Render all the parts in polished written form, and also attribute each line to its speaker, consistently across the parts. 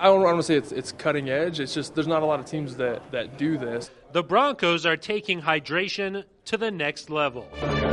Speaker 1: don't want to say it's cutting edge. It's just there's not a lot of teams that do this.
Speaker 2: The Broncos are taking hydration to the next level.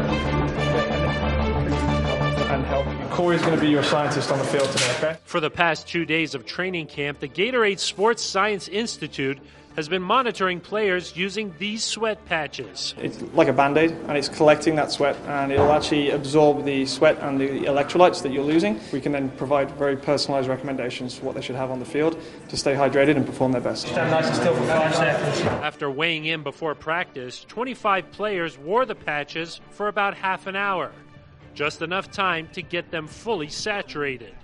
Speaker 3: And help. Corey's going to be your scientist on the field today, okay?
Speaker 2: For the past 2 days of training camp, the Gatorade Sports Science Institute has been monitoring players using these sweat patches.
Speaker 3: It's like a Band-Aid, and it's collecting that sweat, and it'll actually absorb the sweat and the electrolytes that you're losing. We can then provide very personalized recommendations for what they should have on the field to stay hydrated and perform their best.
Speaker 4: Stand nice and still for 5 seconds.
Speaker 2: After weighing in before practice, 25 players wore the patches for about half an hour. Just enough time to get them fully saturated.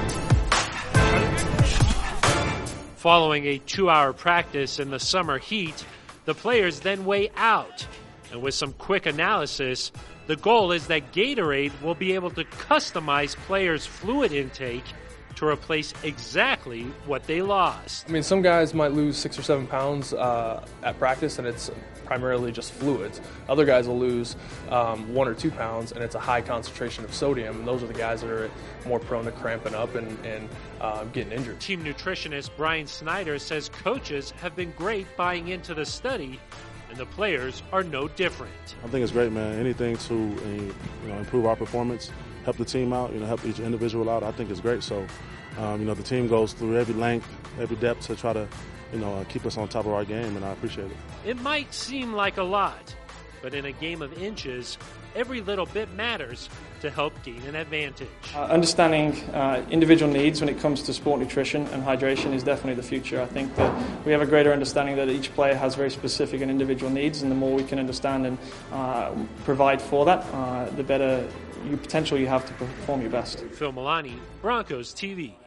Speaker 2: Following a 2-hour practice in the summer heat, the players then weigh out. And with some quick analysis, the goal is that Gatorade will be able to customize players' fluid intake to replace exactly what they lost.
Speaker 1: I mean, some guys might lose 6 or 7 pounds at practice, and it's primarily just fluids. Other guys will lose 1 or 2 pounds, and it's a high concentration of sodium. And those are the guys that are more prone to cramping up and getting injured.
Speaker 2: Team nutritionist Brian Snyder says coaches have been great buying into the study, and the players are no different.
Speaker 5: I think it's great, man. Anything to improve our performance, help the team out, help each individual out, I think it's great. So, the team goes through every length, every depth to try to, keep us on top of our game, and I appreciate it.
Speaker 2: It might seem like a lot, but in a game of inches, every little bit matters to help gain an advantage.
Speaker 3: Understanding individual needs when it comes to sport nutrition and hydration is definitely the future. I think that we have a greater understanding that each player has very specific and individual needs, and the more we can understand and provide for that, the better potential you have to perform your best.
Speaker 2: Phil Milani, Broncos TV.